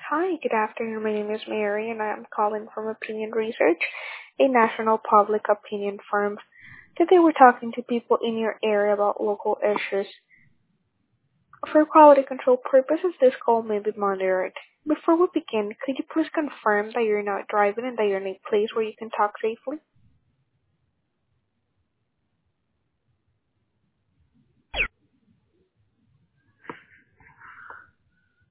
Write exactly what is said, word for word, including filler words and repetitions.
Hi, good afternoon. My name is Mary, and I am calling from Opinion Research, a national public opinion firm. Today, we're talking to people in your area about local issues. For quality control purposes, this call may be monitored. Before we begin, could you please confirm that you're not driving and that you're in a place where you can talk safely?